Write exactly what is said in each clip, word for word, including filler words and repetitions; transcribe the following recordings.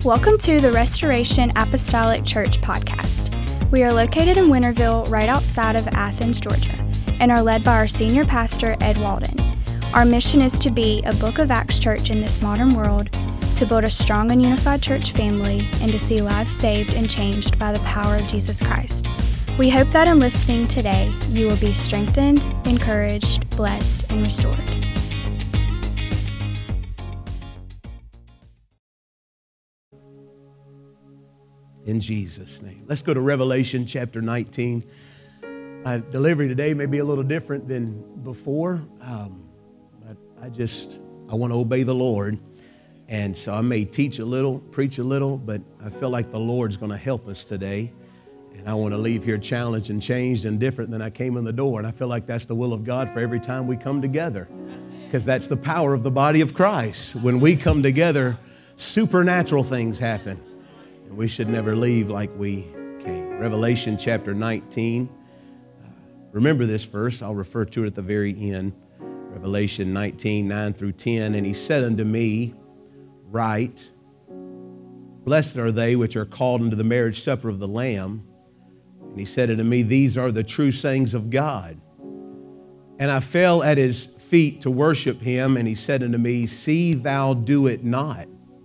Welcome to the Restoration Apostolic Church podcast. We are located in Winterville, right outside of Athens, Georgia, and are led by our senior pastor, Ed Walden. Our mission is to be a Book of Acts church in this modern world, to build a strong and unified church family, and to see lives saved and changed by the power of Jesus Christ. We hope that in listening today, you will be strengthened, encouraged, blessed, and restored. In Jesus' name. Let's go to Revelation chapter nineteen. My delivery today may be a little different than before. Um, but I just, I want to obey the Lord. And so I may teach a little, preach a little, but I feel like the Lord's going to help us today. And I want to leave here challenged and changed and different than I came in the door. And I feel like that's the will of God for every time we come together. Because that's the power of the body of Christ. When we come together, supernatural things happen. And we should never leave like we came. Revelation chapter nineteen. Uh, remember this verse. I'll refer to it at the very end. Revelation nineteen, nine through ten. And he said unto me, Write, blessed are they which are called unto the marriage supper of the Lamb. And he said unto me, These are the true sayings of God. And I fell at his feet to worship him. And he said unto me, See thou do it not.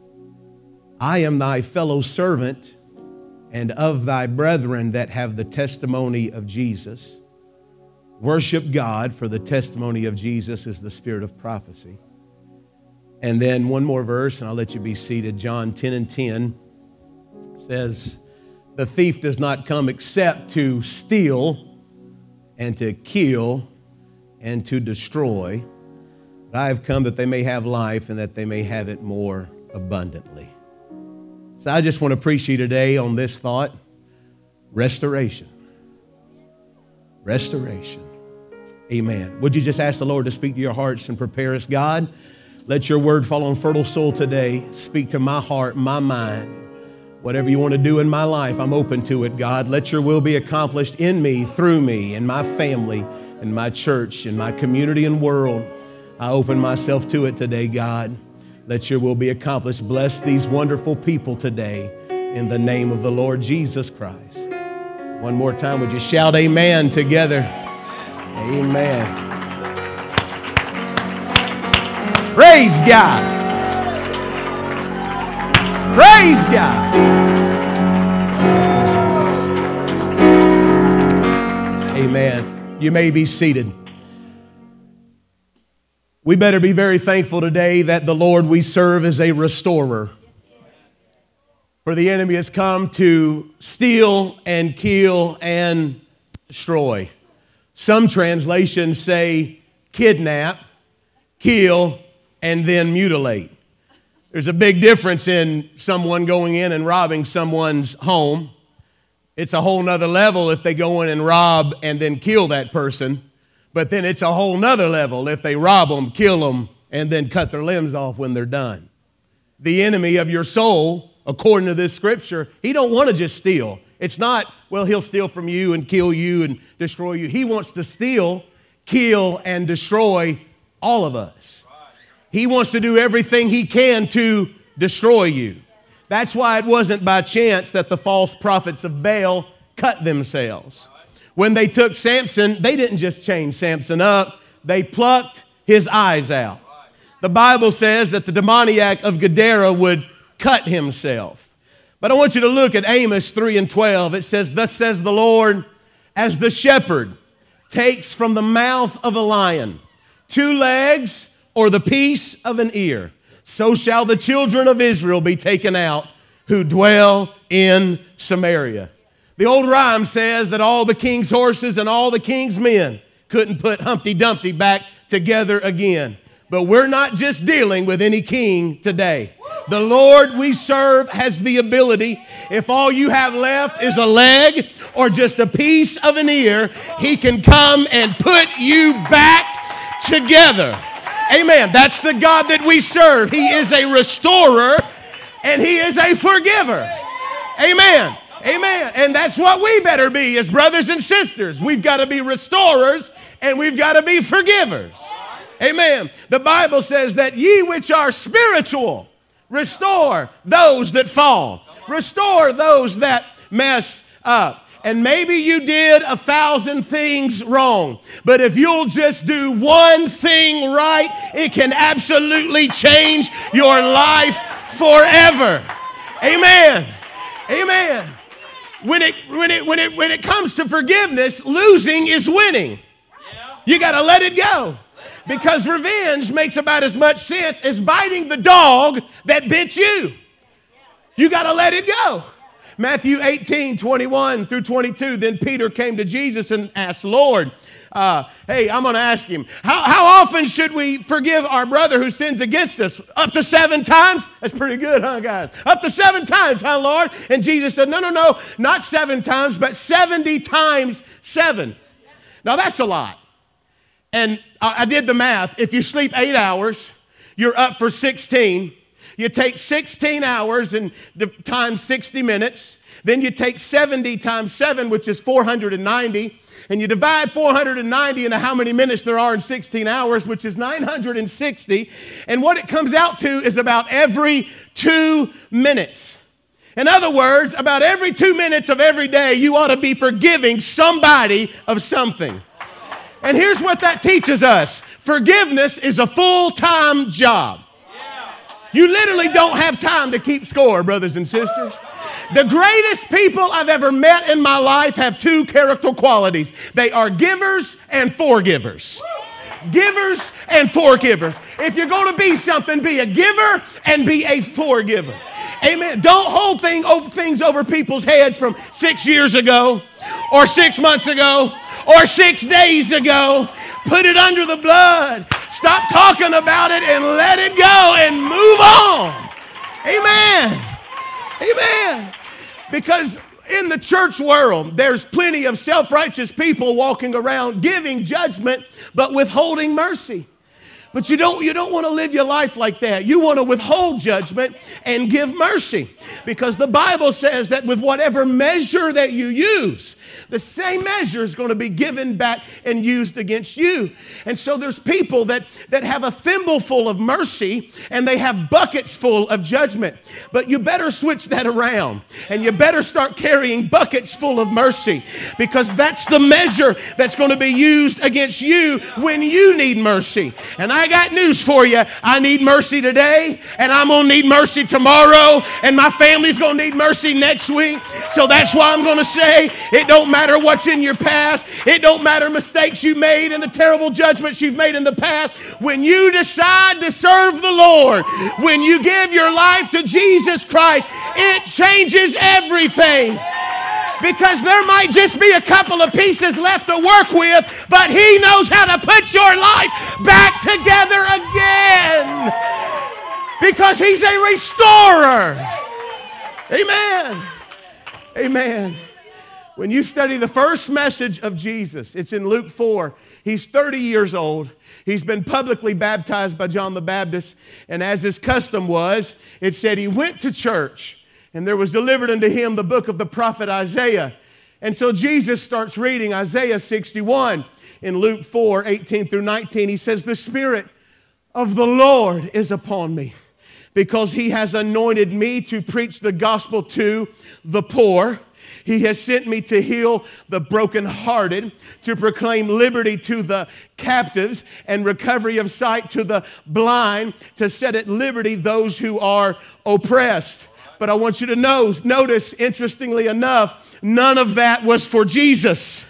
I am thy fellow servant and of thy brethren that have the testimony of Jesus. Worship God, for the testimony of Jesus is the spirit of prophecy. And then one more verse, and I'll let you be seated. John ten and ten says, The thief does not come except to steal and to kill and to destroy. But I have come that they may have life and that they may have it more abundantly. So I just want to preach to you today on this thought, restoration. Restoration. Amen. Would you just ask the Lord to speak to your hearts and prepare us? God, let your word fall on fertile soil today. Speak to my heart, my mind. Whatever you want to do in my life, I'm open to it, God. Let your will be accomplished in me, through me, in my family, in my church, in my community and world. I open myself to it today, God. Let your will be accomplished. Bless these wonderful people today in the name of the Lord Jesus Christ. One more time, would you shout amen together? Amen. Praise God. Praise God. Amen. You may be seated. We better be very thankful today that the Lord we serve is a restorer. For the enemy has come to steal and kill and destroy. Some translations say kidnap, kill, and then mutilate. There's a big difference in someone going in and robbing someone's home. It's a whole nother level if they go in and rob and then kill that person. But then it's a whole nother level if they rob them, kill them, and then cut their limbs off when they're done. The enemy of your soul, according to this scripture, he don't want to just steal. It's not, well, he'll steal from you and kill you and destroy you. He wants to steal, kill, and destroy all of us. He wants to do everything he can to destroy you. That's why it wasn't by chance that the false prophets of Baal cut themselves. When they took Samson, they didn't just chain Samson up. They plucked his eyes out. The Bible says that the demoniac of Gadara would cut himself. But I want you to look at Amos three and twelve. It says, Thus says the Lord, as the shepherd takes from the mouth of a lion two legs or the piece of an ear, so shall the children of Israel be taken out who dwell in Samaria. The old rhyme says that all the king's horses and all the king's men couldn't put Humpty Dumpty back together again. But we're not just dealing with any king today. The Lord we serve has the ability, if all you have left is a leg or just a piece of an ear, he can come and put you back together. Amen. That's the God that we serve. He is a restorer and he is a forgiver. Amen. Amen. And that's what we better be as brothers and sisters. We've got to be restorers and we've got to be forgivers. Amen. The Bible says that ye which are spiritual Restore those that fall. Restore those that mess up. And maybe you did a thousand things wrong, but if you'll just do one thing right, it can absolutely change your life forever. Amen. Amen. When it when it when it when it comes to forgiveness, losing is winning. You got to let it go. Because revenge makes about as much sense as biting the dog that bit you. You got to let it go. Matthew eighteen, twenty-one through twenty-two, then Peter came to Jesus and asked, Lord, uh, hey, I'm going to ask him, how, how often should we forgive our brother who sins against us? Up to seven times? That's pretty good, huh, guys? Up to seven times, huh, Lord? And Jesus said, no, no, no, not seven times, but seventy times seven. Now, that's a lot. And I, I did the math. If you sleep eight hours, you're up for sixteen. You take sixteen hours and times sixty minutes. Then you take seventy times seven, which is four hundred ninety. And you divide four hundred ninety into how many minutes there are in sixteen hours, which is nine hundred sixty. And what it comes out to is about every two minutes. In other words, about every two minutes of every day, you ought to be forgiving somebody of something. And here's what that teaches us. Forgiveness is a full-time job. You literally don't have time to keep score, brothers and sisters. The greatest people I've ever met in my life have two character qualities. They are givers and forgivers. Givers and forgivers. If you're going to be something, be a giver and be a forgiver. Amen. Don't hold thing, over, things over people's heads from six years ago or six months ago or six days ago. Put it under the blood. Stop talking about it and let it go and move on. Amen. Amen. Because in the church world, there's plenty of self-righteous people walking around giving judgment but withholding mercy. But you don't, you don't want to live your life like that. You want to withhold judgment and give mercy. Because the Bible says that with whatever measure that you use, the same measure is going to be given back and used against you. And so there's people that, that have a thimble full of mercy and they have buckets full of judgment. But you better switch that around and you better start carrying buckets full of mercy, because that's the measure that's going to be used against you when you need mercy. And I got news for you. I need mercy today, and I'm going to need mercy tomorrow, and my family's going to need mercy next week. So that's why I'm going to say it don't matter what's in your past. It don't matter mistakes you made and the terrible judgments you've made in the past. When you decide to serve the Lord, when you give your life to Jesus Christ, it changes everything. Because there might just be a couple of pieces left to work with, but He knows how to put your life back together again. Because He's a restorer. Amen. Amen. When you study the first message of Jesus, it's in Luke four. He's thirty years old. He's been publicly baptized by John the Baptist. And as his custom was, it said he went to church. And there was delivered unto him the book of the prophet Isaiah. And so Jesus starts reading Isaiah sixty-one in Luke four, eighteen through nineteen. He says, the Spirit of the Lord is upon me, because He has anointed me to preach the gospel to the poor. He has sent me to heal the brokenhearted, to proclaim liberty to the captives and recovery of sight to the blind, to set at liberty those who are oppressed. But I want you to know, notice, interestingly enough, none of that was for Jesus.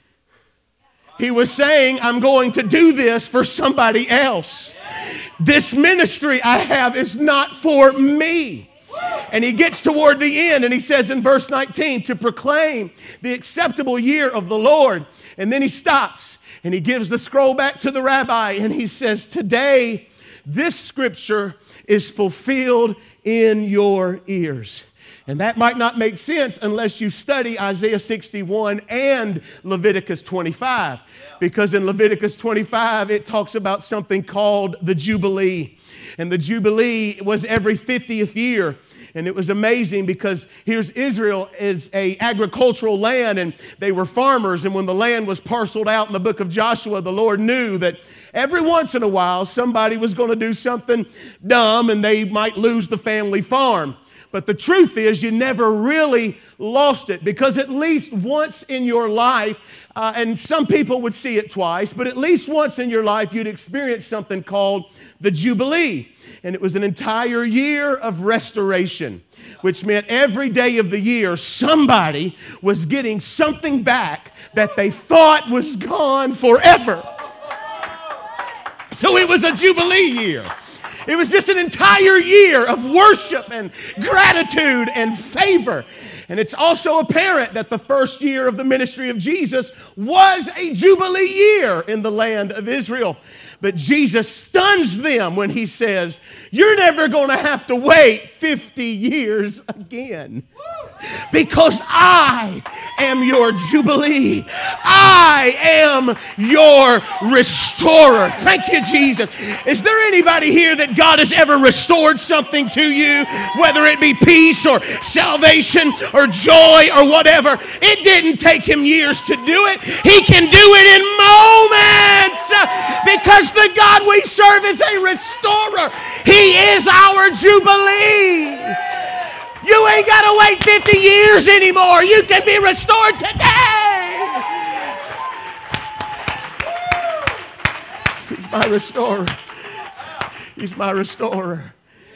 He was saying, I'm going to do this for somebody else. This ministry I have is not for me. And he gets toward the end and he says in verse nineteen, to proclaim the acceptable year of the Lord. And then he stops and he gives the scroll back to the rabbi and he says, today this scripture is fulfilled in your ears. And that might not make sense unless you study Isaiah sixty-one and Leviticus twenty-five. Because in Leviticus twenty-five, it talks about something called the Jubilee. And the Jubilee was every fiftieth year. And it was amazing because here's Israel is a agricultural land and they were farmers. And when the land was parceled out in the book of Joshua, the Lord knew that every once in a while, somebody was going to do something dumb and they might lose the family farm. But the truth is, you never really lost it, because at least once in your life, uh, and some people would see it twice, but at least once in your life, you'd experience something called the Jubilee. And it was an entire year of restoration, which meant every day of the year, somebody was getting something back that they thought was gone forever. So it was a Jubilee year. It was just an entire year of worship and gratitude and favor. And it's also apparent that the first year of the ministry of Jesus was a Jubilee year in the land of Israel. But Jesus stuns them when he says, you're never going to have to wait fifty years again, because I am your Jubilee. I am your restorer. Thank you, Jesus. Is there anybody here that God has ever restored something to you, whether it be peace or salvation or joy or whatever? It didn't take him years to do it. He can do it in moments, because the God we serve is a restorer. He is our Jubilee. You ain't got to wait fifty years anymore. You can be restored today. He's my restorer. He's my restorer.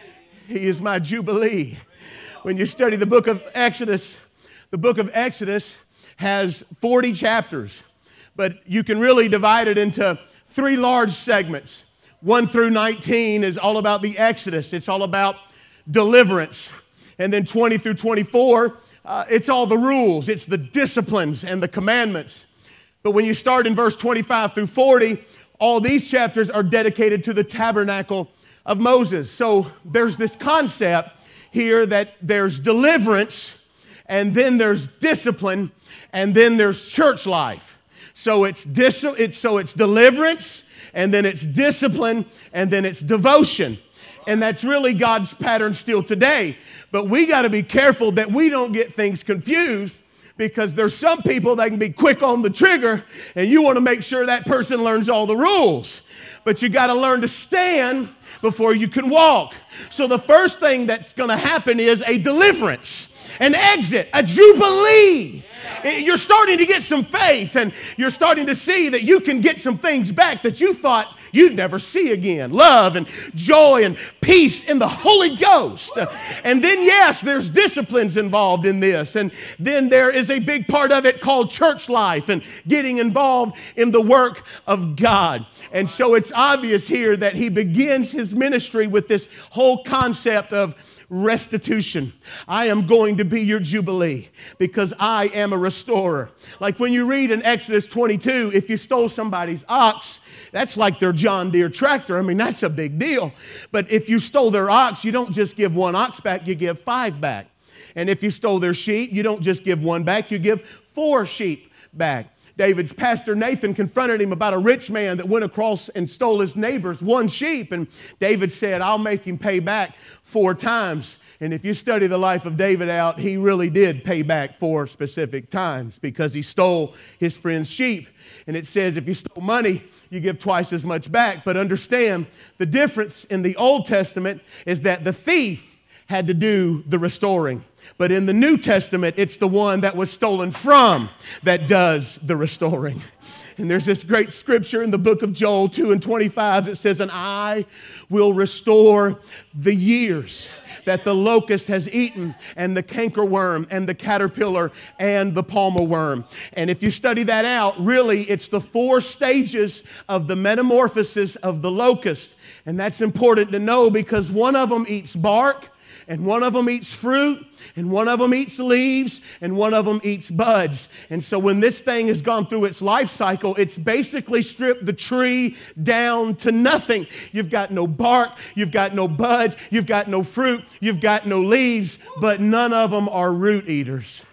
He is my Jubilee. When you study the book of Exodus, the book of Exodus has forty chapters, but you can really divide it into three large segments. one through nineteen is all about the Exodus. It's all about deliverance. And then twenty through twenty-four, uh, it's all the rules. It's the disciplines and the commandments. But when you start in verse twenty-five through forty, all these chapters are dedicated to the tabernacle of Moses. So there's this concept here that there's deliverance, and then there's discipline, and then there's church life. So it's, dis- it's, so it's deliverance, and then it's discipline, and then it's devotion. And that's really God's pattern still today. But we got to be careful that we don't get things confused, because there's some people that can be quick on the trigger, and you want to make sure that person learns all the rules. But you got to learn to stand before you can walk. So the first thing that's going to happen is a deliverance, an exit, a jubilee. You're starting to get some faith, and you're starting to see that you can get some things back that you thought you'd never see again. Love and joy and peace in the Holy Ghost. And then, yes, there's disciplines involved in this. And then there is a big part of it called church life and getting involved in the work of God. And so it's obvious here that he begins his ministry with this whole concept of restitution. I am going to be your Jubilee because I am a restorer. Like when you read in Exodus twenty-two, if you stole somebody's ox, that's like their John Deere tractor. I mean, that's a big deal. But if you stole their ox, you don't just give one ox back, you give five back. And if you stole their sheep, you don't just give one back, you give four sheep back. David's pastor Nathan confronted him about a rich man that went across and stole his neighbor's one sheep. And David said, I'll make him pay back four times. And if you study the life of David out, he really did pay back four specific times because he stole his friend's sheep. And it says if you stole money, you give twice as much back. But understand, the difference in the Old Testament is that the thief had to do the restoring. But in the New Testament, it's the one that was stolen from that does the restoring. And there's this great scripture in the book of Joel two and twenty-five that says, and I will restore the years that the locust has eaten, and the cankerworm, and the caterpillar, and the palmer worm. And if you study that out, really, it's the four stages of the metamorphosis of the locust. And that's important to know because one of them eats bark, and one of them eats fruit, and one of them eats leaves, and one of them eats buds. And so when this thing has gone through its life cycle, it's basically stripped the tree down to nothing. You've got no bark, you've got no buds, you've got no fruit, you've got no leaves, but none of them are root eaters.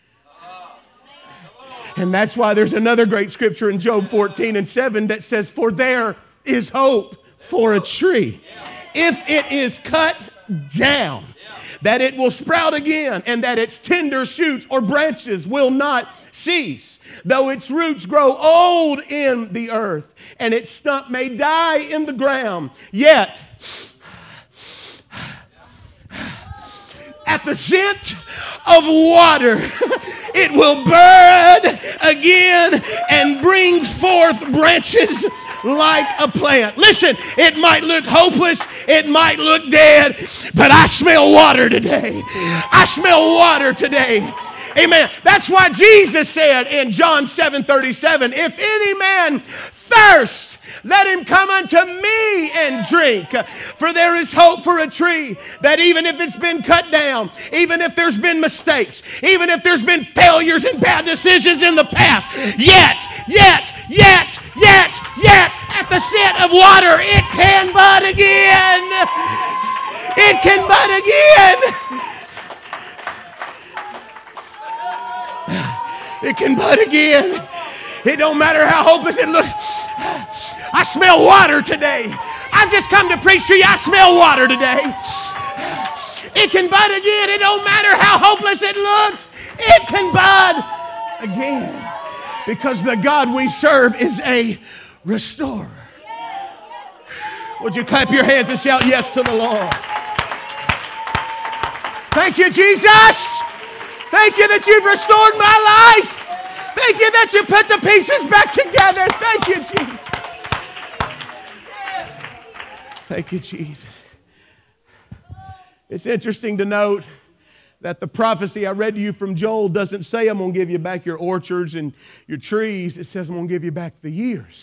And that's why there's another great scripture in Job fourteen and seven that says, for there is hope for a tree. If it is cut down, that it will sprout again, and that its tender shoots or branches will not cease. Though its roots grow old in the earth, and its stump may die in the ground, yet at the scent of water, it will bud again and bring forth branches like a plant. Listen, it might look hopeless, it might look dead, but I smell water today. I smell water today. Amen. That's why Jesus said in John seven thirty-seven, if any man thirst, let him come unto me and drink. For there is hope for a tree that even if it's been cut down, even if there's been mistakes, even if there's been failures and bad decisions in the past, yet, yet, yet, yet, yet, at the scent of water, it can bud again. It can bud again. It can bud again. It don't matter how hopeless it looks. I smell water today. I've just come to preach to you. I smell water today. It can bud again. It don't matter how hopeless it looks. It can bud again. Because the God we serve is a restorer. Would you clap your hands and shout yes to the Lord? Thank you, Jesus. Thank you that you've restored my life. Thank you that you put the pieces back together. Thank you, Jesus. Thank you, Jesus. It's interesting to note that the prophecy I read to you from Joel doesn't say I'm going to give you back your orchards and your trees. It says I'm going to give you back the years.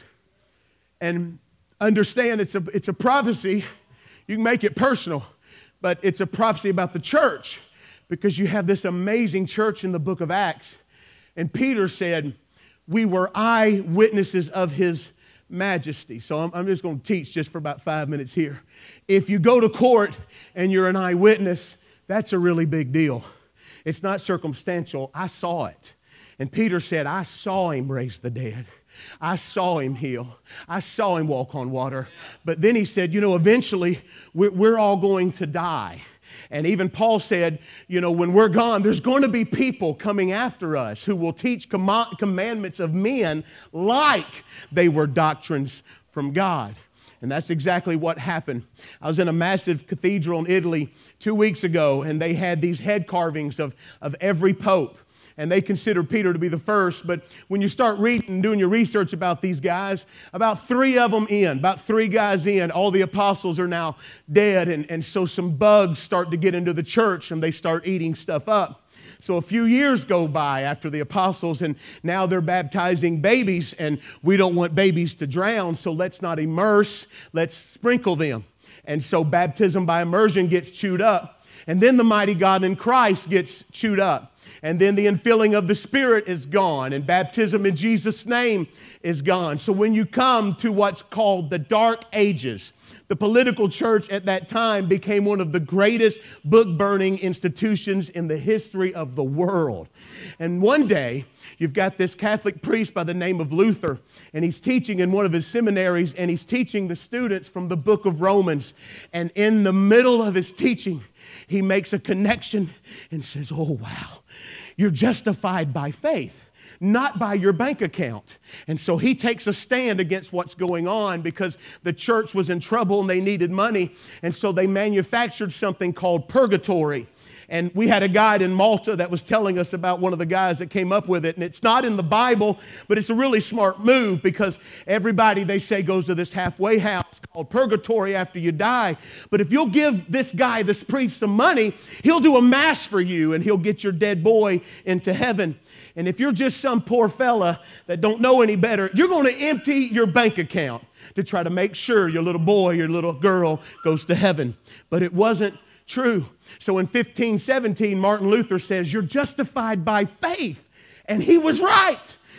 And understand it's a, it's a prophecy. You can make it personal, but it's a prophecy about the church because you have this amazing church in the book of Acts. And Peter said, we were eyewitnesses of his majesty. So I'm, I'm just going to teach just for about five minutes here. If you go to court and you're an eyewitness, that's a really big deal. It's not circumstantial. I saw it. And Peter said, I saw him raise the dead. I saw him heal. I saw him walk on water. But then he said, you know, eventually we're, we're all going to die. And even Paul said, you know, when we're gone, there's going to be people coming after us who will teach com- commandments of men like they were doctrines from God. And that's exactly what happened. I was in a massive cathedral in Italy two weeks ago, and they had these head carvings of, of every pope. And they consider Peter to be the first. But when you start reading and doing your research about these guys, about three of them in, about three guys in, all the apostles are now dead. And, and so some bugs start to get into the church and they start eating stuff up. So a few years go by after the apostles, and now they're baptizing babies, and we don't want babies to drown, so let's not immerse, let's sprinkle them. And so baptism by immersion gets chewed up, and then the mighty God in Christ gets chewed up. And then the infilling of the Spirit is gone, and baptism in Jesus' name is gone. So when you come to what's called the Dark Ages, the political church at that time became one of the greatest book-burning institutions in the history of the world. And one day, you've got this Catholic priest by the name of Luther, and he's teaching in one of his seminaries, and he's teaching the students from the book of Romans. And in the middle of his teaching, he makes a connection and says, oh, wow, you're justified by faith, not by your bank account. And so he takes a stand against what's going on because the church was in trouble and they needed money. And so they manufactured something called purgatory. And we had a guide in Malta that was telling us about one of the guys that came up with it. And it's not in the Bible, but it's a really smart move because everybody, they say, goes to this halfway house called purgatory after you die. But if you'll give this guy, this priest, some money, he'll do a mass for you and he'll get your dead boy into heaven. And if you're just some poor fella that don't know any better, you're going to empty your bank account to try to make sure your little boy, your little girl goes to heaven. But it wasn't true. So in fifteen seventeen, Martin Luther says, you're justified by faith. And he was right.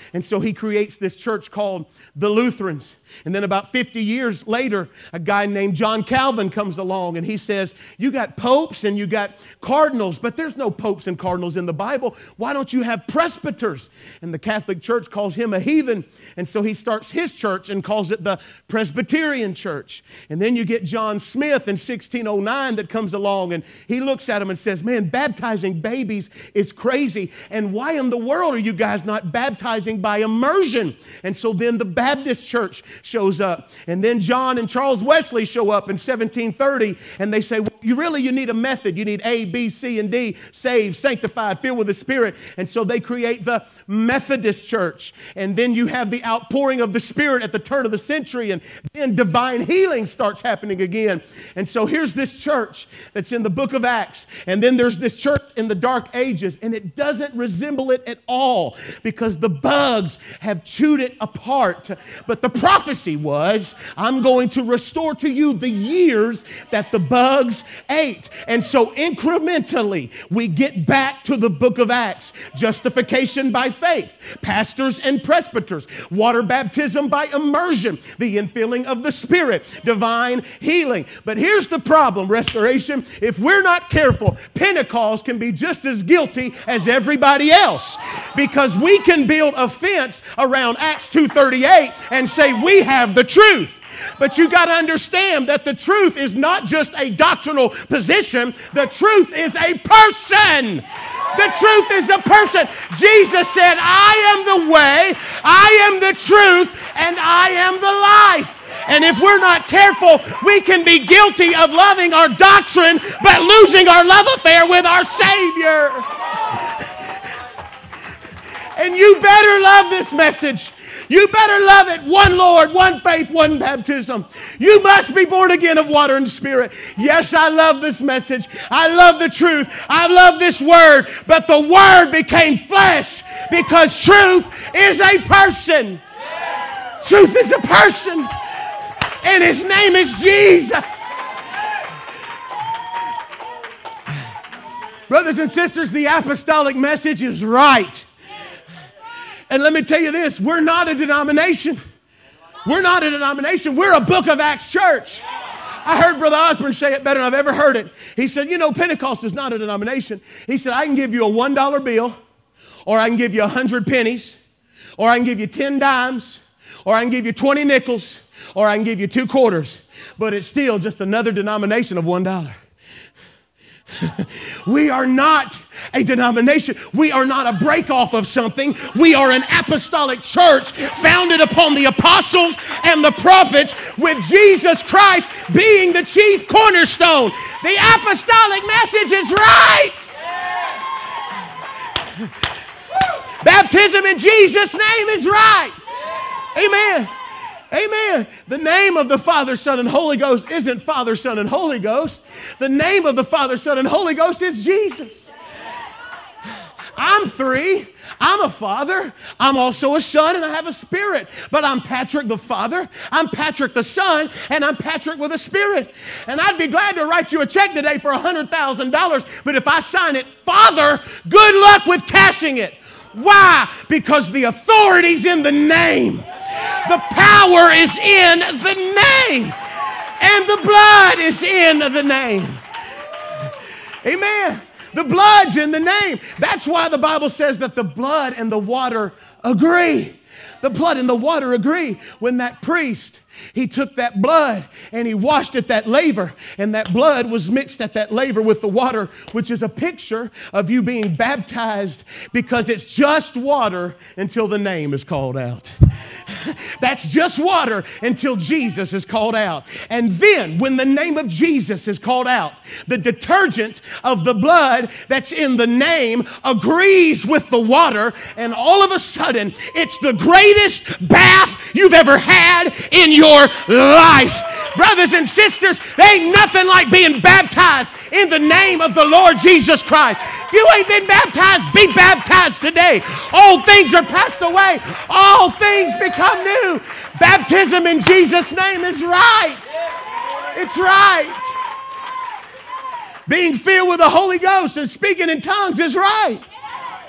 And so he creates this church called the Lutherans. And then about fifty years later, a guy named John Calvin comes along and he says, you got popes and you got cardinals, but there's no popes and cardinals in the Bible. Why don't you have presbyters? And the Catholic Church calls him a heathen. And so he starts his church and calls it the Presbyterian Church. And then you get John Smith in sixteen oh nine that comes along and he looks at him and says, man, baptizing babies is crazy. And why in the world are you guys not baptizing by immersion? And so then the Baptist Church shows up. And then John and Charles Wesley show up in seventeen thirty and they say, well, you really, you need a method. You need A, B, C, and D, saved, sanctified, filled with the Spirit. And so they create the Methodist Church. And then you have the outpouring of the Spirit at the turn of the century, and then divine healing starts happening again. And so here's this church that's in the book of Acts. And then there's this church in the Dark Ages, and it doesn't resemble it at all because the bugs have chewed it apart. But the prophecy was, I'm going to restore to you the years that the bugs ate. And so incrementally, we get back to the book of Acts. Justification by faith, pastors and presbyters, water baptism by immersion, the infilling of the Spirit, divine healing. But here's the problem, Restoration. If we're not careful, Pentecost can be just as guilty as everybody else, because we can build a fence around Acts two thirty-eight and say we have the truth. But you got to understand that the truth is not just a doctrinal position. The truth is a person. The truth is a person. Jesus said, I am the way, I am the truth, and I am the life. And if we're not careful, we can be guilty of loving our doctrine, but losing our love affair with our Savior. And you better love this message. You better love it. One Lord, one faith, one baptism. You must be born again of water and Spirit. Yes, I love this message. I love the truth. I love this word. But the word became flesh because truth is a person. Truth is a person. And his name is Jesus. Brothers and sisters, the apostolic message is right. And let me tell you this, we're not a denomination. We're not a denomination. We're a Book of Acts church. I heard Brother Osborne say it better than I've ever heard it. He said, you know, Pentecost is not a denomination. He said, I can give you a one dollar bill, or I can give you a hundred pennies, or I can give you ten dimes, or I can give you twenty nickels, or I can give you two quarters. But it's still just another denomination of one dollar. We are not a denomination. We are not a break off of something. We are an apostolic church founded upon the apostles and the prophets, with Jesus Christ being the chief cornerstone. The apostolic message is right. Baptism in Jesus' name is right. Amen. Amen. The name of the Father, Son, and Holy Ghost isn't Father, Son, and Holy Ghost. The name of the Father, Son, and Holy Ghost is Jesus. I'm three. I'm a father. I'm also a son, and I have a spirit. But I'm Patrick the Father, I'm Patrick the Son, and I'm Patrick with a spirit. And I'd be glad to write you a check today for one hundred thousand dollars, but if I sign it Father, good luck with cashing it. Why? Because the authority's in the name. The power is in the name. And the blood is in the name. Amen. The blood's in the name. That's why the Bible says that the blood and the water agree. The blood and the water agree. When that priest, he took that blood and he washed at that laver, and that blood was mixed at that laver with the water, which is a picture of you being baptized, because it's just water until the name is called out. That's just water until Jesus is called out. And then when the name of Jesus is called out, the detergent of the blood that's in the name agrees with the water, and all of a sudden it's the greatest bath you've ever had in your life. Brothers and sisters, there ain't nothing like being baptized in the name of the Lord Jesus Christ. If you ain't been baptized, be baptized today. Old things are passed away. All things become new. Baptism in Jesus' name is right. It's right. Being filled with the Holy Ghost and speaking in tongues is right.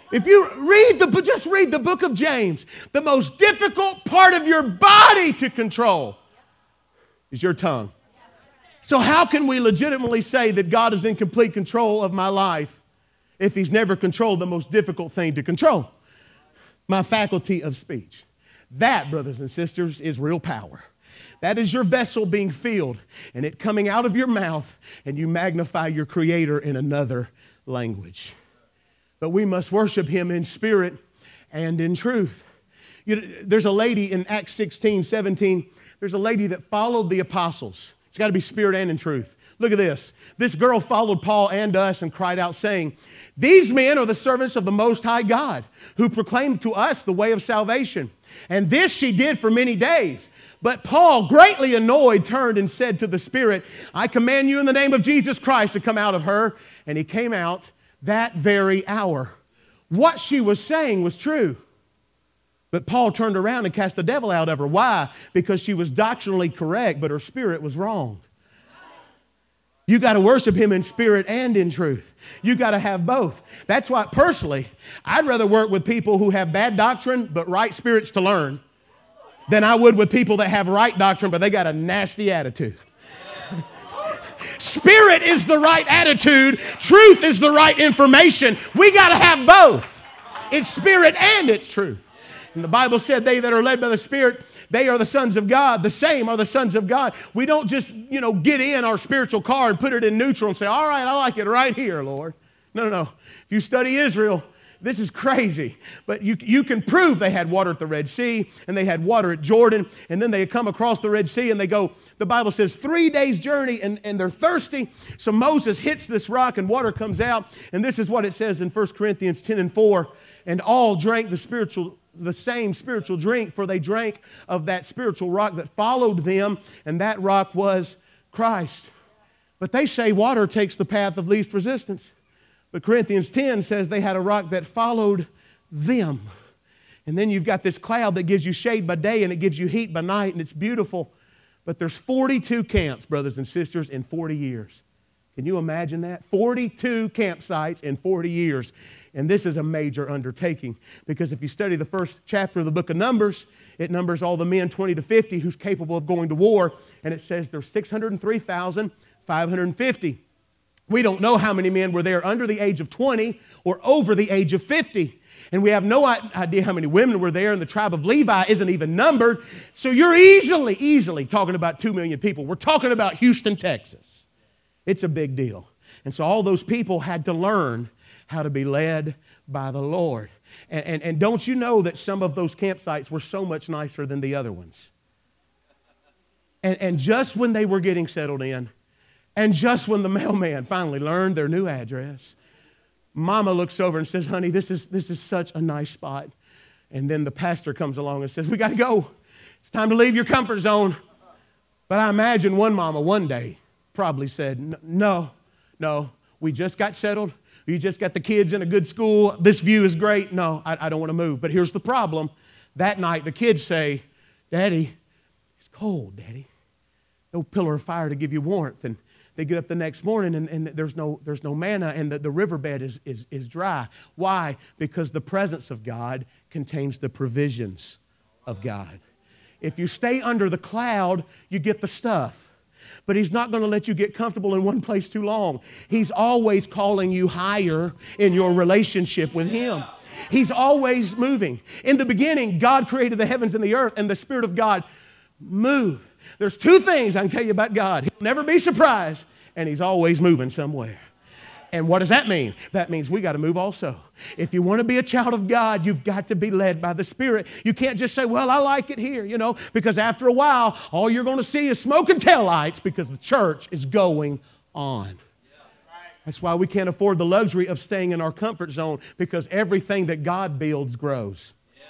If you read the, just read the book of James, the most difficult part of your body to control is your tongue. So how can we legitimately say that God is in complete control of my life if he's never controlled the most difficult thing to control? My faculty of speech. That, brothers and sisters, is real power. That is your vessel being filled and it coming out of your mouth, and you magnify your Creator in another language. But we must worship him in spirit and in truth. You know, there's a lady in Acts sixteen, seventeen. There's a lady that followed the apostles. It's got to be spirit and in truth. Look at this. This girl followed Paul and us and cried out saying, "These men are the servants of the Most High God, who proclaimed to us the way of salvation." And this she did for many days. But Paul, greatly annoyed, turned and said to the Spirit, "I command you in the name of Jesus Christ to come out of her." And he came out that very hour. What she was saying was true. But Paul turned around and cast the devil out of her. Why? Because she was doctrinally correct, but her spirit was wrong. You got to worship him in spirit and in truth. You got to have both. That's why, personally, I'd rather work with people who have bad doctrine but right spirits to learn than I would with people that have right doctrine but they got a nasty attitude. Spirit is the right attitude. Truth is the right information. We got to have both. It's spirit and it's truth. And the Bible said they that are led by the Spirit, they are the sons of God. The same are the sons of God. We don't just, you know, get in our spiritual car and put it in neutral and say, "All right, I like it right here, Lord." No, no, no. If you study Israel, this is crazy. But you, you can prove they had water at the Red Sea and they had water at Jordan, and then they come across the Red Sea and they go, the Bible says, three days journey, and, and they're thirsty. So Moses hits this rock and water comes out. And this is what it says in First Corinthians ten and four. "And all drank the spiritual, the same spiritual drink, for they drank of that spiritual rock that followed them, and that rock was Christ." But they say water takes the path of least resistance. But Corinthians ten says they had a rock that followed them. And then you've got this cloud that gives you shade by day and it gives you heat by night, and it's beautiful. But there's forty-two camps, brothers and sisters, in forty years. Can you imagine that? forty-two campsites in forty years. And this is a major undertaking, because if you study the first chapter of the book of Numbers, it numbers all the men twenty to fifty who's capable of going to war, and it says there's six hundred three thousand five hundred fifty. We don't know how many men were there under the age of twenty or over the age of fifty. And we have no idea how many women were there, and the tribe of Levi isn't even numbered. So you're easily, easily talking about two million people. We're talking about Houston, Texas. It's a big deal. And so all those people had to learn how to be led by the Lord. And, and, and don't you know that some of those campsites were so much nicer than the other ones? And, and just when they were getting settled in, and just when the mailman finally learned their new address, Mama looks over and says, "Honey, this is, this is such a nice spot." And then the pastor comes along and says, "We got to go. It's time to leave your comfort zone." But I imagine one mama one day probably said, no, no, we just got settled. We just got the kids in a good school. This view is great. No, I, I don't want to move. But here's the problem. That night, the kids say, "Daddy, it's cold, Daddy. No pillar of fire to give you warmth." And they get up the next morning and, and there's no there's no manna, and the, the riverbed is, is, is dry. Why? Because the presence of God contains the provisions of God. If you stay under the cloud, you get the stuff. But He's not going to let you get comfortable in one place too long. He's always calling you higher in your relationship with Him. He's always moving. In the beginning, God created the heavens and the earth, and the Spirit of God moved. There's two things I can tell you about God. He'll never be surprised, and He's always moving somewhere. And what does that mean? That means we got to move also. If you want to be a child of God, you've got to be led by the Spirit. You can't just say, "Well, I like it here," you know, because after a while, all you're going to see is smoke and taillights, because the church is going on. That's why we can't afford the luxury of staying in our comfort zone, because everything that God builds grows.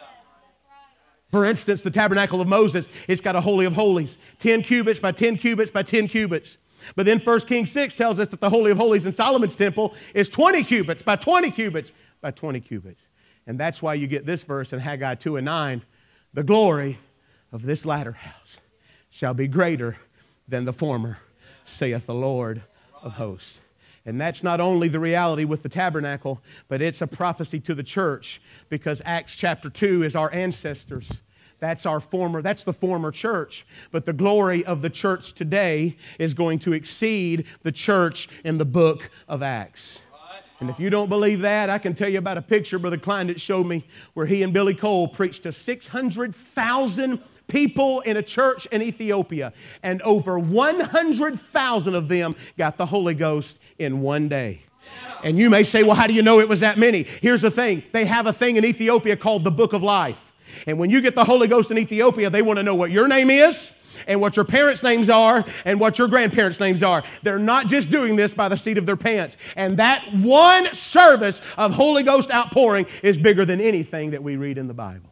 For instance, the tabernacle of Moses, it's got a holy of holies, ten cubits by ten cubits by ten cubits. But then First Kings six tells us that the holy of holies in Solomon's temple is twenty cubits by twenty cubits by twenty cubits. And that's why you get this verse in Haggai two and nine. "The glory of this latter house shall be greater than the former, saith the Lord of hosts." And that's not only the reality with the tabernacle, but it's a prophecy to the church, because Acts chapter two is our ancestors. That's our former, that's the former church. But the glory of the church today is going to exceed the church in the book of Acts. And if you don't believe that, I can tell you about a picture Brother Klein showed me where he and Billy Cole preached to six hundred thousand people in a church in Ethiopia. And over one hundred thousand of them got the Holy Ghost in one day. And you may say, well, how do you know it was that many? Here's the thing. They have a thing in Ethiopia called the Book of Life. And when you get the Holy Ghost in Ethiopia, they want to know what your name is, and what your parents' names are, and what your grandparents' names are. They're not just doing this by the seat of their pants. And that one service of Holy Ghost outpouring is bigger than anything that we read in the Bible.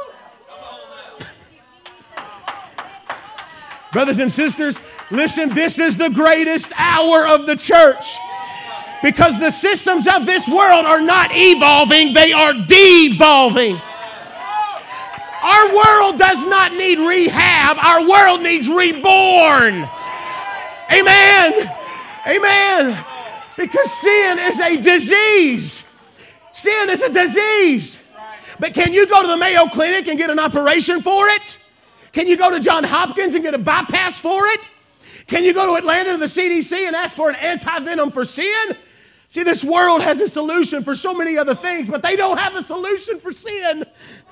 Brothers and sisters, listen, this is the greatest hour of the church. Because the systems of this world are not evolving, they are devolving. Our world does not need rehab. Our world needs reborn. Amen. Amen. Because sin is a disease. Sin is a disease. But can you go to the Mayo Clinic and get an operation for it? Can you go to Johns Hopkins and get a bypass for it? Can you go to Atlanta to the C D C and ask for an anti-venom for sin? See, this world has a solution for so many other things, but they don't have a solution for sin.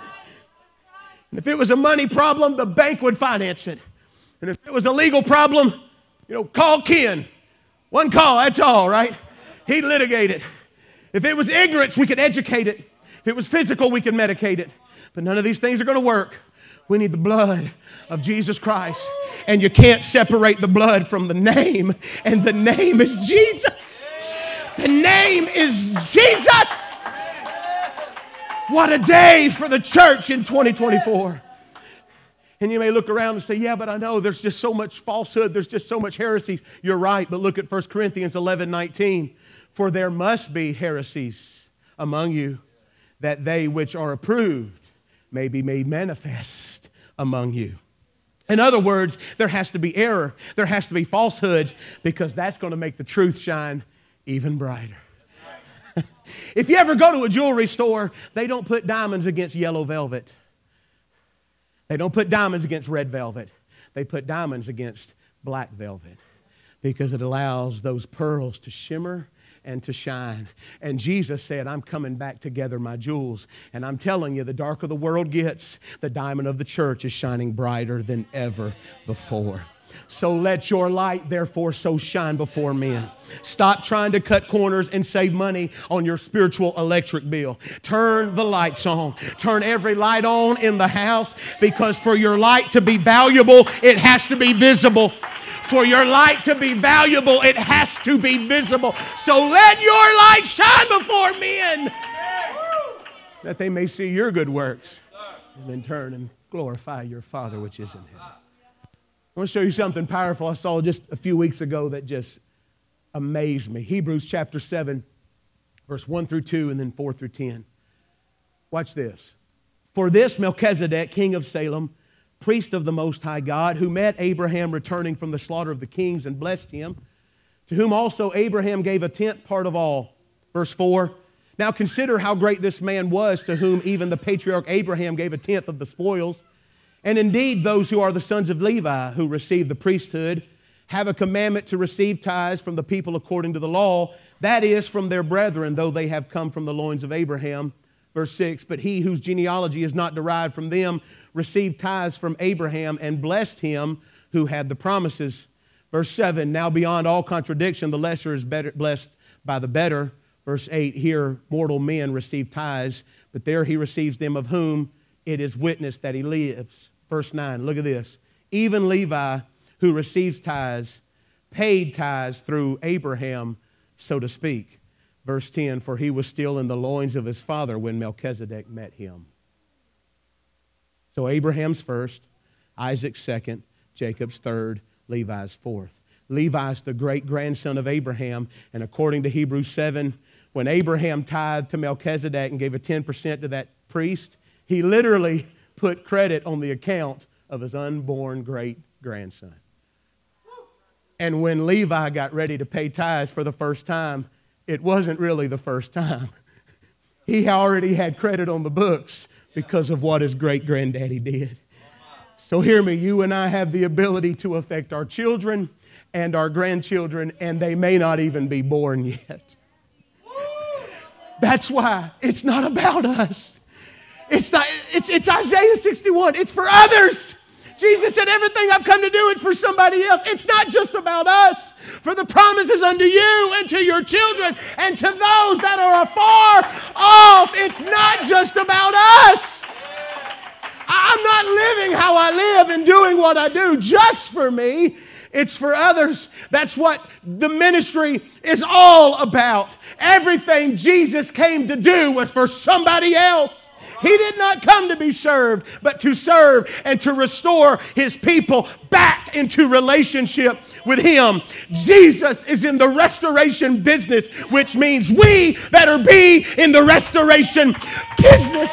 And if it was a money problem, the bank would finance it. And if it was a legal problem, you know, call Ken. One call, that's all, right? He'd litigate it. If it was ignorance, we could educate it. If it was physical, we could medicate it. But none of these things are going to work. We need the blood of Jesus Christ. And you can't separate the blood from the name. And the name is Jesus. The name is Jesus. What a day for the church in twenty twenty-four. And you may look around and say, yeah, but I know there's just so much falsehood. There's just so much heresies. You're right, but look at First Corinthians eleven nineteen. For there must be heresies among you, that they which are approved may be made manifest among you. In other words, there has to be error. There has to be falsehoods, because that's going to make the truth shine even brighter. If you ever go to a jewelry store, they don't put diamonds against yellow velvet. They don't put diamonds against red velvet. They put diamonds against black velvet, because it allows those pearls to shimmer and to shine. And Jesus said, I'm coming back to gather my jewels. And I'm telling you, the darker the world gets, the diamond of the church is shining brighter than ever before. So let your light, therefore, so shine before men. Stop trying to cut corners and save money on your spiritual electric bill. Turn the lights on. Turn every light on in the house, because for your light to be valuable, it has to be visible. For your light to be valuable, it has to be visible. So let your light shine before men, that they may see your good works and then turn and glorify your Father which is in heaven. I want to show you something powerful I saw just a few weeks ago that just amazed me. Hebrews chapter seven, verse one through two, and then four through ten. Watch this. For this Melchizedek, king of Salem, priest of the Most High God, who met Abraham returning from the slaughter of the kings and blessed him, to whom also Abraham gave a tenth part of all. Verse four. Now consider how great this man was, to whom even the patriarch Abraham gave a tenth of the spoils. And indeed, those who are the sons of Levi, who receive the priesthood, have a commandment to receive tithes from the people according to the law, that is, from their brethren, though they have come from the loins of Abraham. Verse six, but he whose genealogy is not derived from them received tithes from Abraham and blessed him who had the promises. Verse seven, now beyond all contradiction, the lesser is better, blessed by the better. Verse eight, here mortal men receive tithes, but there he receives them of whom it is witnessed that he lives. Verse nine, look at this. Even Levi, who receives tithes, paid tithes through Abraham, so to speak. Verse ten, for he was still in the loins of his father when Melchizedek met him. So Abraham's first, Isaac's second, Jacob's third, Levi's fourth. Levi's the great-grandson of Abraham, and according to Hebrews seven, when Abraham tithed to Melchizedek and gave a ten percent to that priest, he literally put credit on the account of his unborn great-grandson. And when Levi got ready to pay tithes for the first time, it wasn't really the first time. He already had credit on the books because of what his great-granddaddy did. So hear me, you and I have the ability to affect our children and our grandchildren, and they may not even be born yet. That's why it's not about us. It's not. It's, it's Isaiah sixty-one. It's for others. Jesus said, everything I've come to do is for somebody else. It's not just about us. For the promises unto you and to your children and to those that are afar off. It's not just about us. I'm not living how I live and doing what I do just for me. It's for others. That's what the ministry is all about. Everything Jesus came to do was for somebody else. He did not come to be served, but to serve and to restore his people back into relationship with him. Jesus is in the restoration business, which means we better be in the restoration business.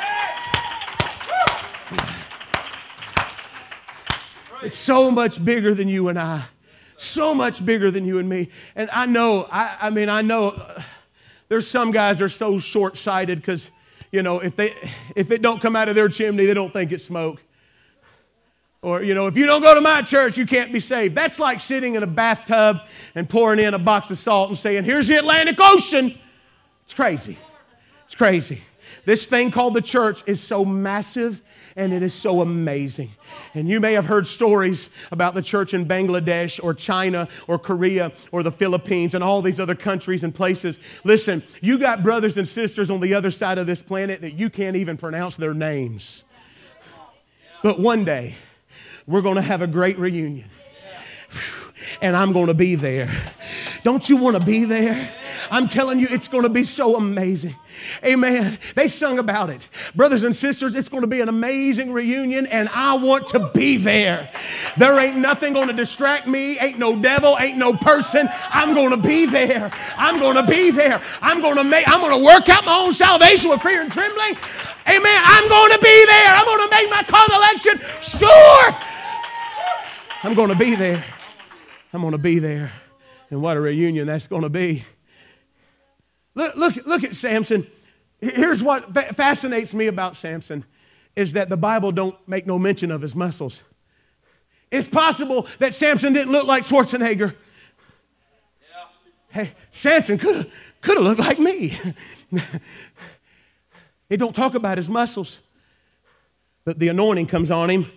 It's so much bigger than you and I. So much bigger than you and me. And I know, I, I mean, I know uh, there's some guys that are so short-sighted because, you know, if they if it don't come out of their chimney, they don't think it's smoke. Or, you know, if you don't go to my church, you can't be saved. That's like sitting in a bathtub and pouring in a box of salt and saying, here's the Atlantic Ocean. It's crazy. It's crazy. This thing called the church is so massive and it is so amazing. And you may have heard stories about the church in Bangladesh or China or Korea or the Philippines and all these other countries and places. Listen, you got brothers and sisters on the other side of this planet that you can't even pronounce their names. But one day, we're going to have a great reunion. And I'm going to be there. Don't you want to be there? I'm telling you, it's going to be so amazing. Amen. They sung about it. Brothers and sisters, it's going to be an amazing reunion, and I want to be there. There ain't nothing going to distract me. Ain't no devil. Ain't no person. I'm going to be there. I'm going to be there. I'm going to make, I'm going to work out my own salvation with fear and trembling. Amen. I'm going to be there. I'm going to make my call to election sure. I'm going to be there. I'm going to be there. And what a reunion that's going to be. Look, look, look at Samson. Here's what fa- fascinates me about Samson is that the Bible don't make no mention of his muscles. It's possible that Samson didn't look like Schwarzenegger. Yeah. Hey, Samson could have could have looked like me. It don't talk about his muscles. But the anointing comes on him.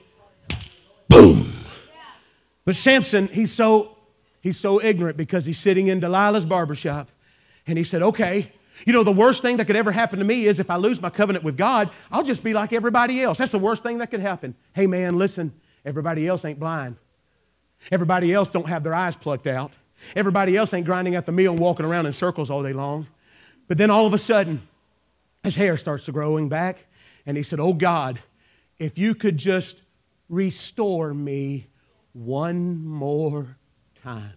Boom. But Samson, he's so he's so ignorant because he's sitting in Delilah's barbershop. And he said, okay, you know, the worst thing that could ever happen to me is if I lose my covenant with God, I'll just be like everybody else. That's the worst thing that could happen. Hey, man, listen, everybody else ain't blind. Everybody else don't have their eyes plucked out. Everybody else ain't grinding out the meal and walking around in circles all day long. But then all of a sudden, his hair starts to growing back. And he said, oh, God, if you could just restore me one more time.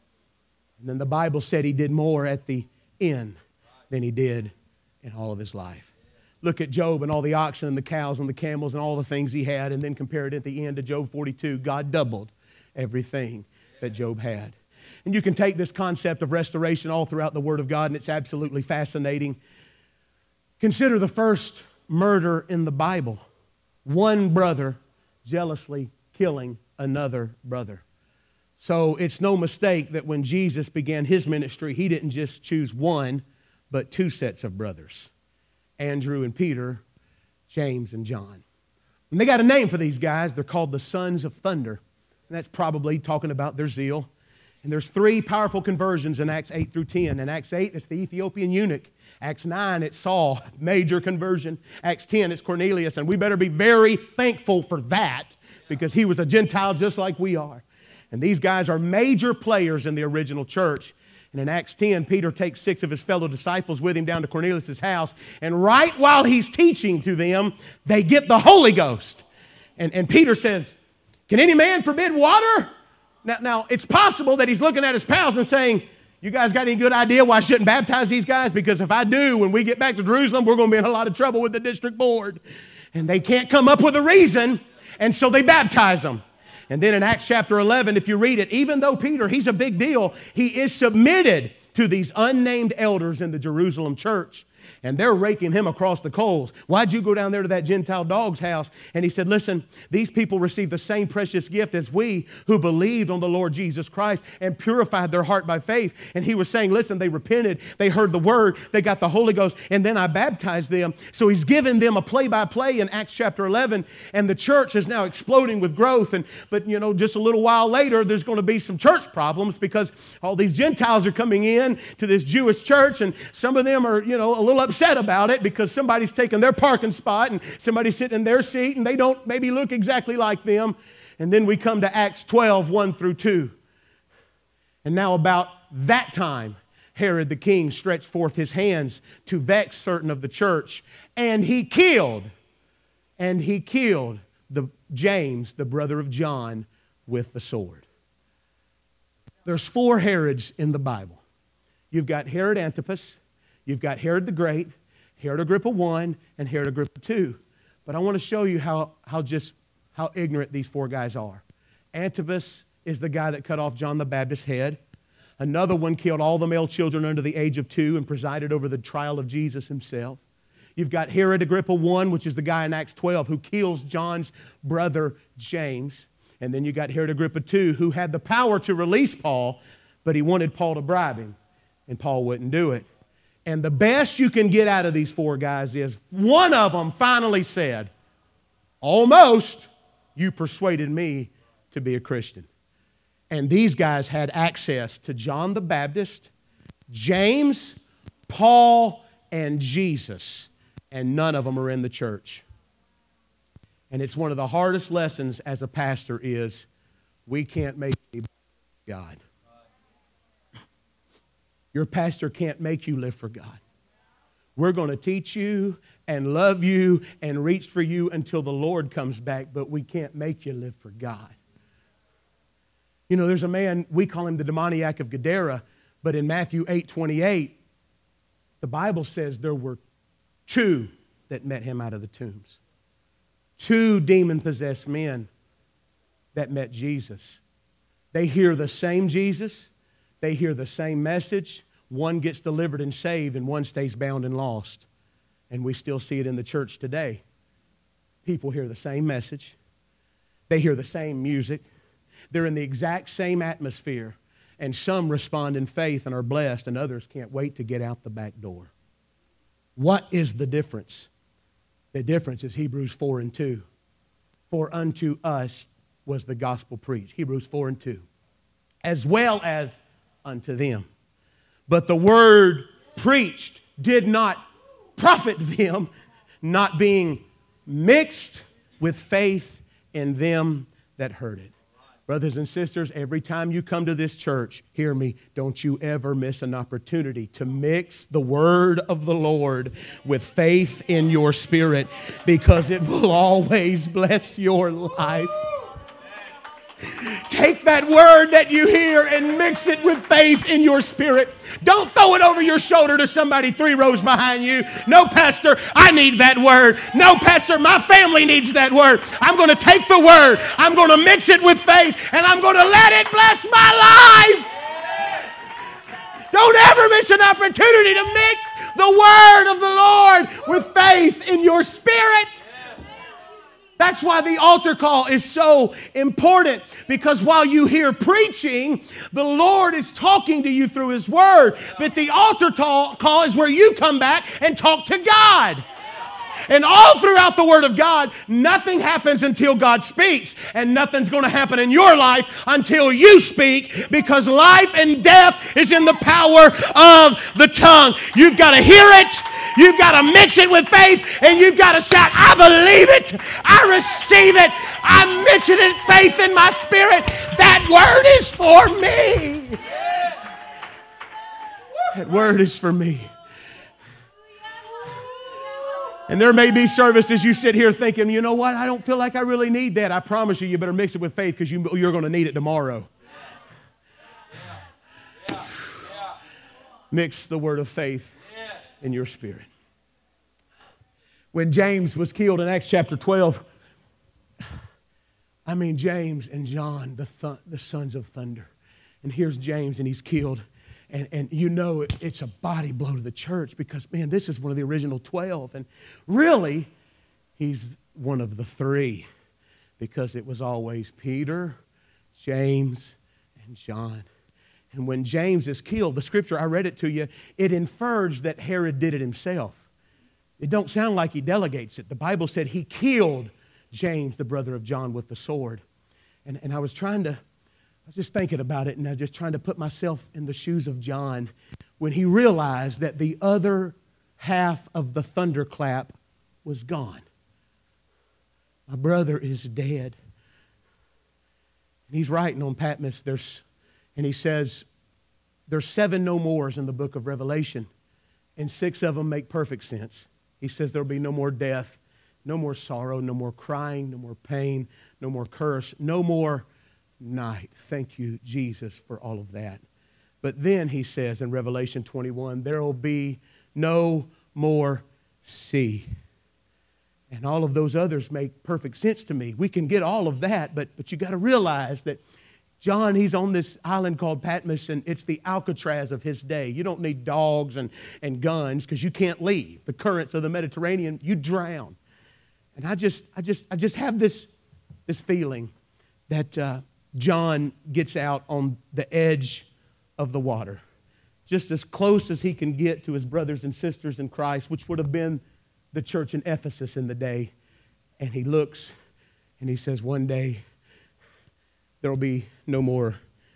And then the Bible said he did more at the end than he did in all of his life. Look at Job and all the oxen and the cows and the camels and all the things he had, and then compare it at the end to Job forty-two. God doubled everything that Job had. And you can take this concept of restoration all throughout the Word of God, and it's absolutely fascinating. Consider the first murder in the Bible. One brother jealously killing another brother. So it's no mistake that when Jesus began his ministry, he didn't just choose one, but two sets of brothers. Andrew and Peter, James and John. And they got a name for these guys. They're called the Sons of Thunder. And that's probably talking about their zeal. And there's three powerful conversions in Acts eight through ten. In Acts eight, it's the Ethiopian eunuch. Acts nine, it's Saul, major conversion. Acts ten, it's Cornelius. And we better be very thankful for that because he was a Gentile just like we are. And these guys are major players in the original church. And in Acts ten, Peter takes six of his fellow disciples with him down to Cornelius' house. And right while he's teaching to them, they get the Holy Ghost. And, and Peter says, can any man forbid water? Now, now, it's possible that he's looking at his pals and saying, you guys got any good idea why I shouldn't baptize these guys? Because if I do, when we get back to Jerusalem, we're going to be in a lot of trouble with the district board. And they can't come up with a reason, and so they baptize them. And then in Acts chapter eleven, if you read it, even though Peter, he's a big deal, he is submitted to these unnamed elders in the Jerusalem church. And they're raking him across the coals. Why'd you go down there to that Gentile dog's house? And he said, listen, these people received the same precious gift as we who believed on the Lord Jesus Christ and purified their heart by faith. And he was saying, listen, they repented, they heard the word, they got the Holy Ghost, and then I baptized them. So he's given them a play-by-play in Acts chapter eleven, and the church is now exploding with growth. And But, you know, just a little while later, there's going to be some church problems because all these Gentiles are coming in to this Jewish church, and some of them are, you know, a little upset about it because somebody's taken their parking spot and somebody's sitting in their seat and they don't maybe look exactly like them. And then we come to Acts twelve, one through two. And now about that time, Herod the king stretched forth his hands to vex certain of the church, and he killed, and he killed the James, the brother of John, with the sword. There's four Herods in the Bible. You've got Herod Antipas, you've got Herod the Great, Herod Agrippa one, and Herod Agrippa two. But I want to show you how, how just how ignorant these four guys are. Antipas is the guy that cut off John the Baptist's head. Another one killed all the male children under the age of two and presided over the trial of Jesus himself. You've got Herod Agrippa one, which is the guy in Acts twelve who kills John's brother James. And then you got Herod Agrippa two, who had the power to release Paul, but he wanted Paul to bribe him, and Paul wouldn't do it. And the best you can get out of these four guys is one of them finally said, almost, you persuaded me to be a Christian. And these guys had access to John the Baptist, James, Paul, and Jesus. And none of them are in the church. And it's one of the hardest lessons as a pastor is we can't make God. Your pastor can't make you live for God. We're going to teach you and love you and reach for you until the Lord comes back, but we can't make you live for God. You know, there's a man, we call him the demoniac of Gadara, but in Matthew eight twenty-eight, the Bible says there were two that met him out of the tombs. Two demon-possessed men that met Jesus. They hear the same Jesus. They hear the same message. One gets delivered and saved, and one stays bound and lost. And we still see it in the church today. People hear the same message. They hear the same music. They're in the exact same atmosphere. And some respond in faith and are blessed, and others can't wait to get out the back door. What is the difference? The difference is Hebrews four and two. For unto us was the gospel preached. Hebrews four and two. As well as unto them. But the word preached did not profit them, not being mixed with faith in them that heard it. Brothers and sisters, every time you come to this church, hear me, don't you ever miss an opportunity to mix the word of the Lord with faith in your spirit, because it will always bless your life. Take that word that you hear and mix it with faith in your spirit. Don't throw it over your shoulder to somebody three rows behind you. No, Pastor, I need that word. No, Pastor, my family needs that word. I'm going to take the word. I'm going to mix it with faith, and I'm going to let it bless my life. Don't ever miss an opportunity to mix the word of the Lord with faith in your spirit. That's why the altar call is so important, because while you hear preaching, the Lord is talking to you through His Word. But the altar call is where you come back and talk to God. And all throughout the Word of God, nothing happens until God speaks. And nothing's going to happen in your life until you speak, because life and death is in the power of the tongue. You've got to hear it. You've got to mix it with faith, and you've got to shout, I believe it. I receive it. I'm mixing it with faith in my spirit. That word is for me. That word is for me. And there may be services you sit here thinking, you know what, I don't feel like I really need that. I promise you, you better mix it with faith, because you, you're going to need it tomorrow. Yeah. Yeah. Yeah. Mix the word of faith in your spirit. When James was killed in Acts chapter twelve, I I mean, James and John, the, th- the sons of thunder. And here's James, and he's killed. And, and you know it, it's a body blow to the church because, man, this is one of the original twelve. And really, he's one of the three because it was always Peter, James, and John. And when James is killed, the scripture, I read it to you, it infers that Herod did it himself. It don't sound like he delegates it. The Bible said he killed James, the brother of John, with the sword. And, and I was trying to, I was just thinking about it, and I was just trying to put myself in the shoes of John when he realized that the other half of the thunderclap was gone. My brother is dead. And he's writing on Patmos, there's, and he says, there's seven no mores in the book of Revelation, and six of them make perfect sense. He says there'll be no more death, no more sorrow, no more crying, no more pain, no more curse, no more night. Thank you, Jesus, for all of that. But then he says in Revelation twenty-one, there will be no more sea. And all of those others make perfect sense to me. We can get all of that, but, but you got to realize that John, he's on this island called Patmos, and it's the Alcatraz of his day. You don't need dogs and, and guns because you can't leave. The currents of the Mediterranean, you drown. And I just, I just, I just have this, this feeling that uh, John gets out on the edge of the water, just as close as he can get to his brothers and sisters in Christ, which would have been the church in Ephesus in the day. And he looks and he says, one day, there will be no more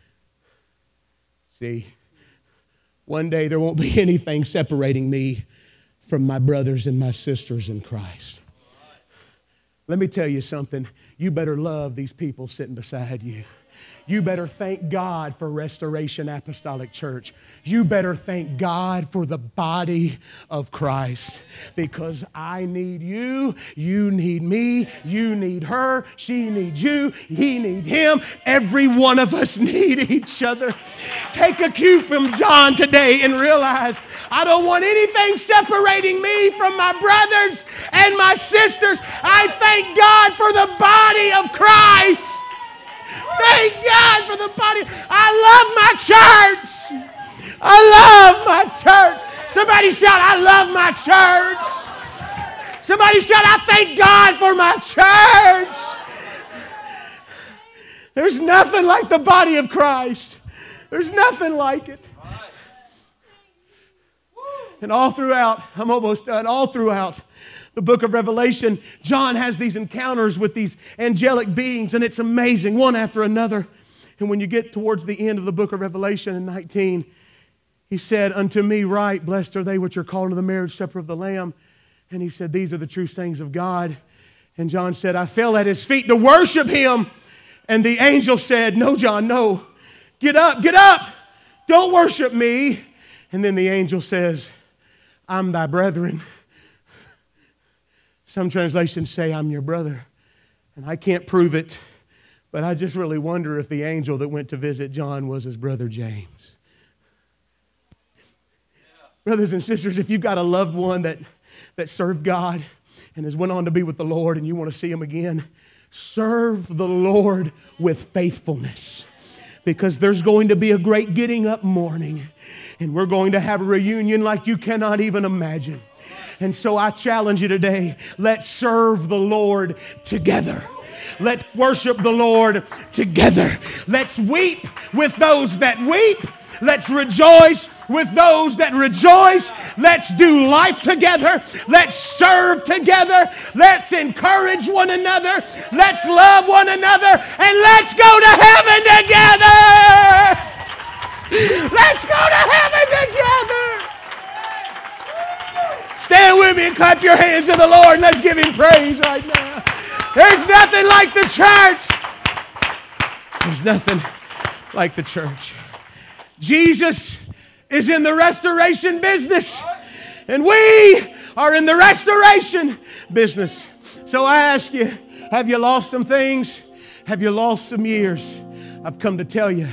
sea. One day there won't be anything separating me from my brothers and my sisters in Christ. Let me tell you something. You better love these people sitting beside you. You better thank God for Restoration Apostolic Church. You better thank God for the body of Christ, because I need you, you need me, you need her, she needs you, he needs him. Every one of us need each other. Take a cue from John today and realize I don't want anything separating me from my brothers and my sisters. I thank God for the body of Christ. Thank God for the body. I love my church. I love my church. Somebody shout, I love my church. Somebody shout, I thank God for my church. There's nothing like the body of Christ. There's nothing like it. And all throughout, I'm almost done, all throughout the book of Revelation, John has these encounters with these angelic beings, and it's amazing, one after another. And when you get towards the end of the book of Revelation in nineteen, he said, unto me write, blessed are they which are called to the marriage supper of the Lamb. And he said, these are the true sayings of God. And John said, I fell at his feet to worship him. And the angel said, no, John, no. Get up, get up. Don't worship me. And then the angel says, I'm thy brethren. Some translations say, I'm your brother. And I can't prove it, but I just really wonder if the angel that went to visit John was his brother James. Yeah. Brothers and sisters, if you've got a loved one that, that served God and has went on to be with the Lord and you want to see him again, serve the Lord with faithfulness, because there's going to be a great getting up morning, and we're going to have a reunion like you cannot even imagine. And so I challenge you today, let's serve the Lord together. Let's worship the Lord together. Let's weep with those that weep. Let's rejoice with those that rejoice. Let's do life together. Let's serve together. Let's encourage one another. Let's love one another. And let's go to heaven together. Let's go to heaven together. Stand with me and clap your hands to the Lord, and let's give him praise right now. There's nothing like the church. There's nothing like the church. Jesus is in the restoration business, and we are in the restoration business. So I ask you, have you lost some things? Have you lost some years? I've come to tell you,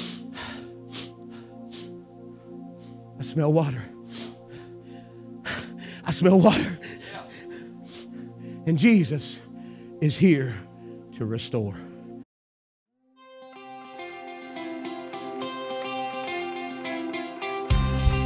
I smell water. I smell water. And Jesus is here to restore.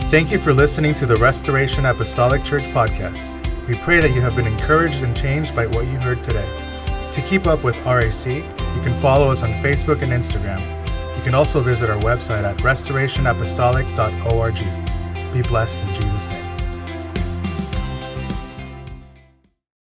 Thank you for listening to the Restoration Apostolic Church podcast. We pray that you have been encouraged and changed by what you heard today. To keep up with R A C, you can follow us on Facebook and Instagram. You can also visit our website at restoration apostolic dot org. Be blessed in Jesus' name.